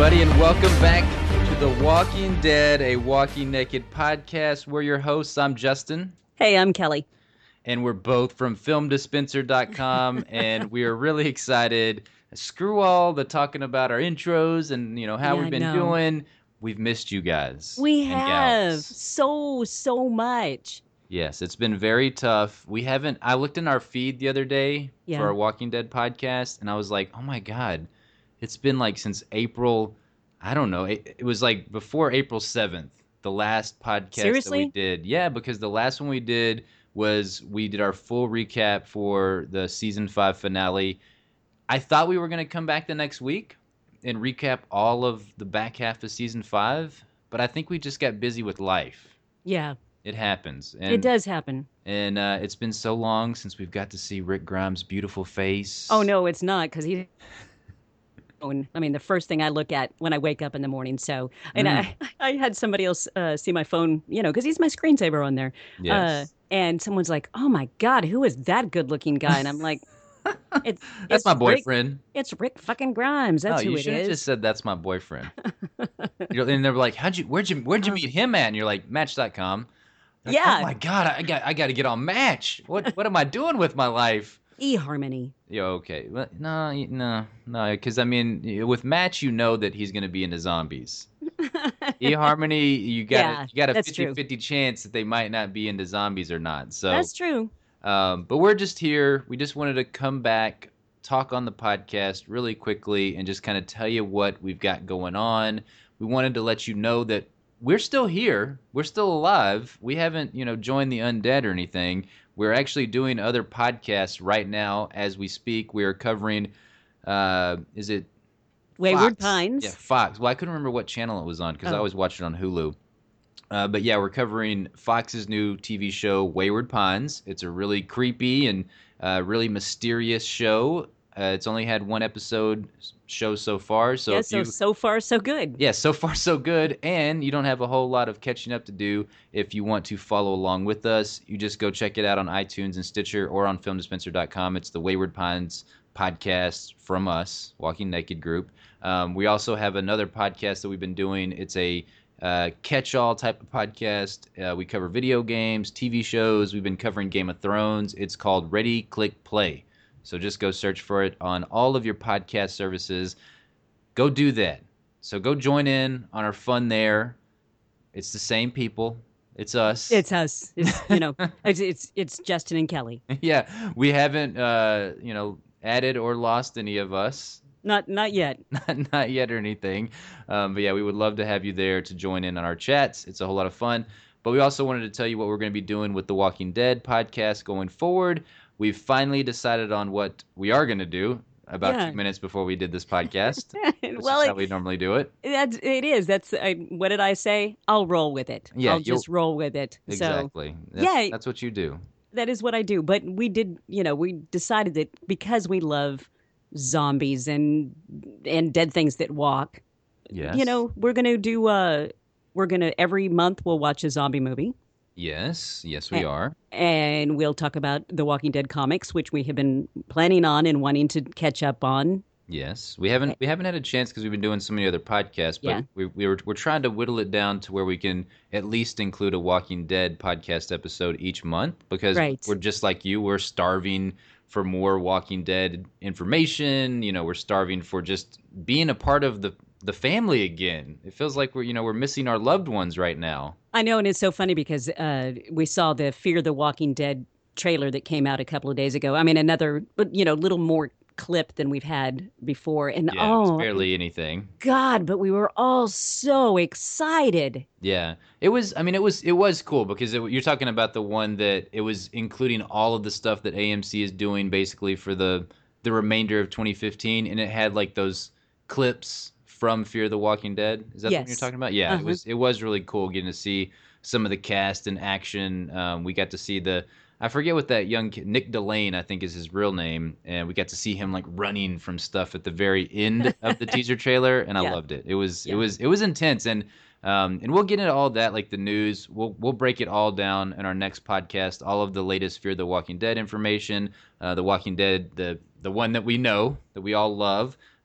everybody, and welcome back to The Walking Dead, a Walking Naked podcast. We're your hosts. I'm Justin. Hey, I'm Kelly. And we're both from filmdispenser.com, and we are really excited. Screw all the talking about our intros and, how we've been doing. We've missed you guys. We and have gals. so much. Yes, it's been very tough. I looked in our feed the other day for our Walking Dead podcast, and I was like, oh my God, it's been like since April, I don't know, it was like before April 7th, the last podcast that we did. Yeah, because the last one we did was we did our full recap for the season 5 finale. I thought we were going to come back the next week and recap all of the back half of season 5, but I think we just got busy with life. Yeah. It happens. It does happen. And it's been so long since we've got to see Rick Grimes' beautiful face. Oh, no, it's not, because he... I mean, the first thing I look at when I wake up in the morning. So, and I had somebody else see my phone, because he's my screensaver on there. Yes. And someone's like, oh my God, who is that good looking guy? And I'm like, that's my boyfriend. It's Rick fucking Grimes. That's who it is. You should have just said that's my boyfriend. And they were like, where'd you meet him at? And you're like, Match.com. Like, oh my God, I got to get on Match. What am I doing with my life? eHarmony. Yeah, okay. Well, no. Because I mean, with Match, you know that he's going to be into zombies. eHarmony, you got a 50-50 chance that they might not be into zombies or not. So that's true. But we're just here. We just wanted to come back, talk on the podcast really quickly, and just kind of tell you what we've got going on. We wanted to let you know that we're still here. We're still alive. We haven't, joined the undead or anything. We're actually doing other podcasts right now as we speak. We are covering, is it Wayward Fox? Pines? Yeah, Fox. Well, I couldn't remember what channel it was on because I always watch it on Hulu. But yeah, we're covering Fox's new TV show, Wayward Pines. It's a really creepy and really mysterious show. It's only had one episode show so far. So so far so good. Yeah, so far so good. And you don't have a whole lot of catching up to do if you want to follow along with us. You just go check it out on iTunes and Stitcher or on filmdispenser.com. It's the Wayward Pines podcast from us, Walking Naked Group. We also have another podcast that we've been doing. It's a catch-all type of podcast. We cover video games, TV shows. We've been covering Game of Thrones. It's called Ready Click Play. So just go search for it on all of your podcast services. Go do that. So go join in on our fun there. It's the same people. It's us. It's us. It's Justin and Kelly. Yeah, we haven't added or lost any of us. Not yet. Not yet or anything. But yeah, we would love to have you there to join in on our chats. It's a whole lot of fun. But we also wanted to tell you what we're going to be doing with the Walking Dead podcast going forward. We've finally decided on what we are going to do about 2 minutes before we did this podcast. Well, is how we normally do it. It is. What did I say? I'll roll with it. Yeah, I'll just roll with it. Exactly. So, that's what you do. That is what I do. But we did, we decided that because we love zombies and dead things that walk, yes. We're going to do, every month we'll watch a zombie movie. Yes, we are. And we'll talk about the Walking Dead comics, which we have been planning on and wanting to catch up on. Yes, we haven't had a chance because we've been doing so many other podcasts, but we're trying to whittle it down to where we can at least include a Walking Dead podcast episode each month because we're just like you. We're starving for more Walking Dead information. We're starving for just being a part of the family again. It feels like we're missing our loved ones right now. I know, and it's so funny because we saw the Fear the Walking Dead trailer that came out a couple of days ago. I mean, another, little more clip than we've had before. And it was barely anything. God, but we were all so excited. Yeah, it was cool because you're talking about the one that it was including all of the stuff that AMC is doing basically for the remainder of 2015, and it had like those clips from Fear the Walking Dead. Is that what you're talking about? Yeah, it was really cool getting to see some of the cast in action. We got to see I forget what that young kid, Nick Delane, I think is his real name, and we got to see him like running from stuff at the very end of the teaser trailer, and I loved it. It was intense, and we'll get into all that, like the news. We'll break it all down in our next podcast. All of the latest Fear the Walking Dead information, the Walking Dead, the one that we know that we all love.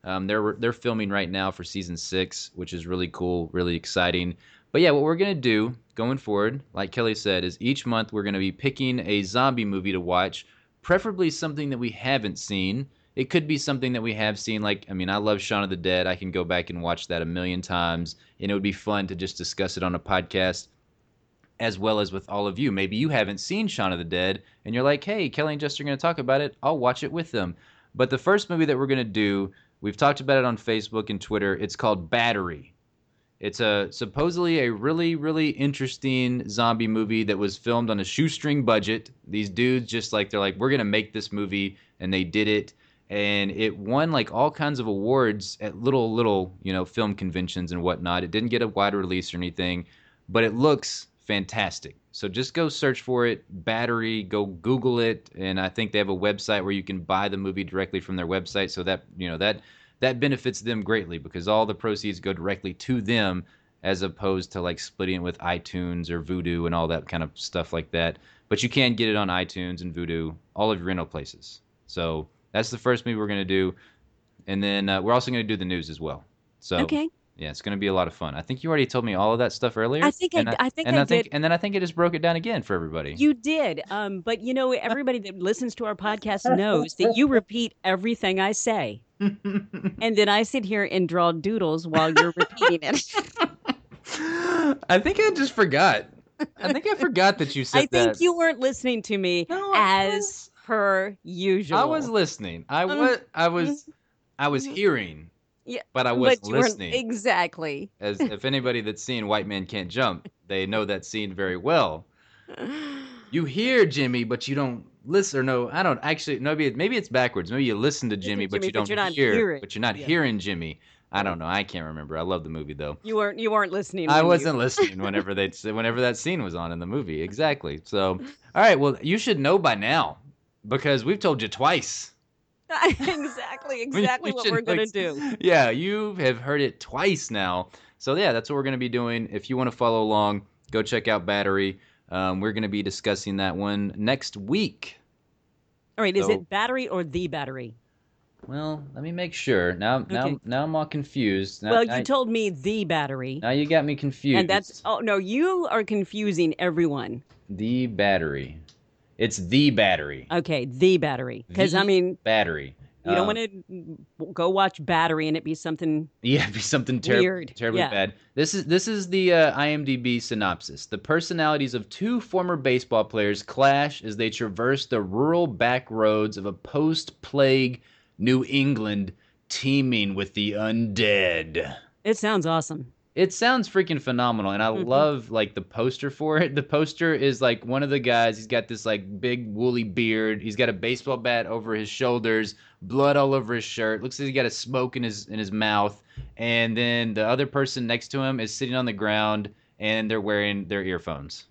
They're filming right now for season 6, which is really cool, really exciting. But yeah, what we're gonna do going forward, like Kelly said, is each month we're gonna be picking a zombie movie to watch, preferably something that we haven't seen. It could be something that we have seen, like, I mean, I love Shaun of the Dead. I can go back and watch that a million times, and it would be fun to just discuss it on a podcast as well as with all of you. Maybe you haven't seen Shaun of the Dead, and you're like, hey, Kelly and Jess are going to talk about it. I'll watch it with them. But the first movie that we're going to do, we've talked about it on Facebook and Twitter. It's called Battery. It's supposedly a really, really interesting zombie movie that was filmed on a shoestring budget. These dudes just like, they're like, we're going to make this movie, and they did it. And it won like all kinds of awards at little, film conventions and whatnot. It didn't get a wide release or anything, but it looks fantastic. So just go search for it, Battery, go Google it, and I think they have a website where you can buy the movie directly from their website, so that, that benefits them greatly because all the proceeds go directly to them as opposed to like splitting it with iTunes or Vudu and all that kind of stuff like that. But you can get it on iTunes and Vudu, all of your rental places. So that's the first movie we're going to do. And then we're also going to do the news as well. So Okay. yeah, it's going to be a lot of fun. I think you already told me all of that stuff earlier. I think I think I did. And then I think I just broke it down again for everybody. You did. But everybody that listens to our podcast knows that you repeat everything I say. And then I sit here and draw doodles while you're repeating it. I think I just forgot. I think I forgot that you said I think that. you weren't listening to me as per usual. I was listening. I was hearing. Yeah, but I wasn't but you weren't listening. exactly. As if anybody that's seen White Man Can't Jump, they know that scene very well. You hear Jimmy, but you don't listen. Or no, I don't actually. Maybe it's backwards. Maybe you listen to Jimmy, but you don't hear. But you're not hearing Jimmy. I don't know. I can't remember. I love the movie though. You weren't listening. I wasn't listening whenever that scene was on in the movie. Exactly. So, all right. Well, you should know by now because we've told you twice. exactly what we're going to do. Yeah, you have heard it twice now. So yeah, that's what we're going to be doing. If you want to follow along, go check out Battery. We're going to be discussing that one next week. All right, is it Battery or The Battery? Well, let me make sure. Now I'm all confused. Now, you told me The Battery. Now you got me confused. And no, you are confusing everyone. The Battery. It's The Battery. Okay, The Battery. Because Battery. You don't want to go watch Battery and it be something. Yeah, be something weird. Terribly bad. This is the IMDb synopsis. The personalities of two former baseball players clash as they traverse the rural back roads of a post-plague New England teeming with the undead. It sounds awesome. It sounds freaking phenomenal, and I love like the poster for it. The poster is like one of the guys. He's got this like big woolly beard. He's got a baseball bat over his shoulders, blood all over his shirt. Looks like he's got a smoke in his mouth. And then the other person next to him is sitting on the ground, and they're wearing their earphones.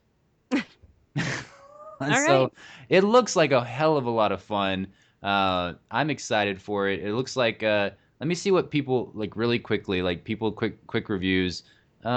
So it looks like a hell of a lot of fun. I'm excited for it. It looks like. Let me see what people like really quickly, like people quick reviews. Good.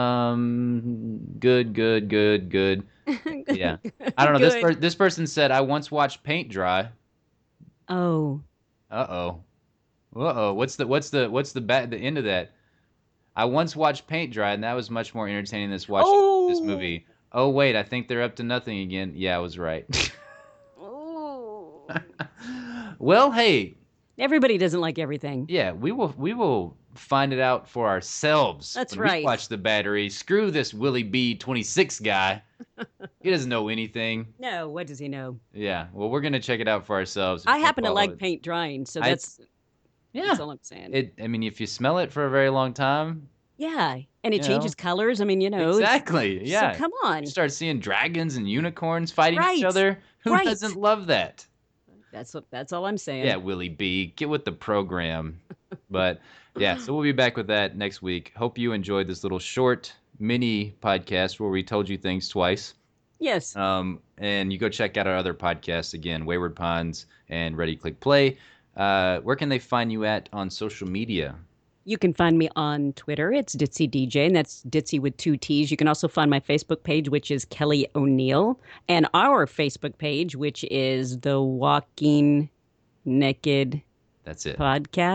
Yeah. I don't know. This person said I once watched paint dry. Oh. Uh-oh. What's the end of that? I once watched paint dry, and that was much more entertaining than watching this movie. Oh wait, I think they're up to nothing again. Yeah, I was right. Oh. Well, hey. Everybody doesn't like everything. Yeah, we will find it out for ourselves. That's when right. We watch The Battery. Screw this Willie B 26 guy. He doesn't know anything. No, what does he know? Yeah, well, we're gonna check it out for ourselves. I happen to like paint drying, so that's all I'm saying. I mean, if you smell it for a very long time. Yeah, and it changes colors. I mean, Exactly. Yeah. So come on. You start seeing dragons and unicorns fighting each other. Who doesn't love that? That's all I'm saying. Yeah, Willie B, get with the program. But yeah, so we'll be back with that next week. Hope you enjoyed this little short mini podcast where we told you things twice. Yes. And you go check out our other podcasts again, Wayward Ponds and Ready Click Play. Where can they find you at on social media? You can find me on Twitter. It's Ditzy DJ, and that's Ditzy with 2 T's. You can also find my Facebook page, which is Kelly O'Neill, and our Facebook page, which is the Walking Naked That's it. Podcast.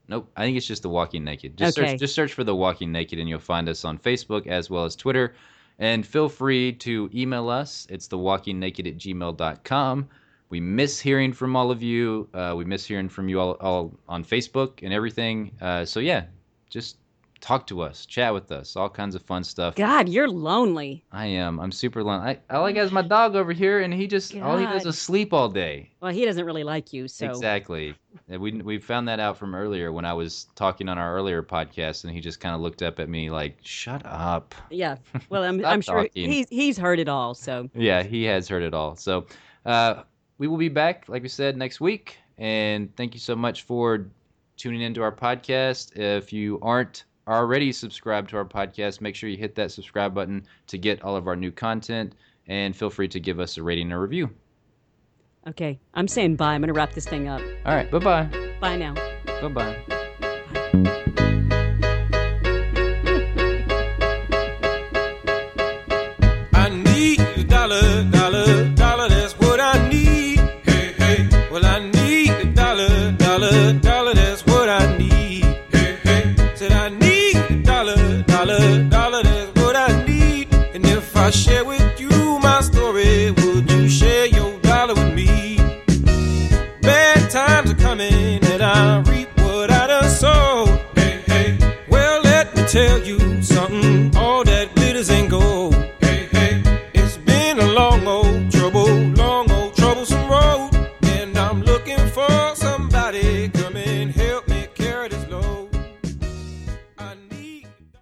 Nope. I think it's just The Walking Naked. Just Okay. search for The Walking Naked and you'll find us on Facebook as well as Twitter. And feel free to email us. It's thewalkingnaked@gmail.com. We miss hearing from all of you. We miss hearing from you all on Facebook and everything. So yeah, just talk to us, chat with us, all kinds of fun stuff. God, you're lonely. I am. I'm super lonely. All I got is my dog over here, and all he does God. is sleep all day. Well, he doesn't really like you, so. Exactly. And we found that out from earlier when I was talking on our earlier podcast, and he just kind of looked up at me like, "Shut up." Yeah. Well, I'm Stop sure talking. he's heard it all, so. Yeah, he has heard it all. So we will be back, like we said, next week. And thank you so much for tuning into our podcast. If you aren't already subscribed to our podcast, make sure you hit that subscribe button to get all of our new content. And feel free to give us a rating and a review. Okay. I'm saying bye. I'm going to wrap this thing up. All right. Bye-bye. Bye now. Bye-bye. I need a dollar, dollar, dollar, that's what I need. Hey, hey. Well, I need a dollar, dollar, dollar, that's what I need. Hey, hey. Said I need a dollar, dollar, dollar, that's what I need. And if I share with you my story, would you share your dollar with me? Bad times are coming and I reap what I done sowed. Hey, hey. Well, let me tell you something, all that glitters ain't gold. Hey, hey. It's been a long old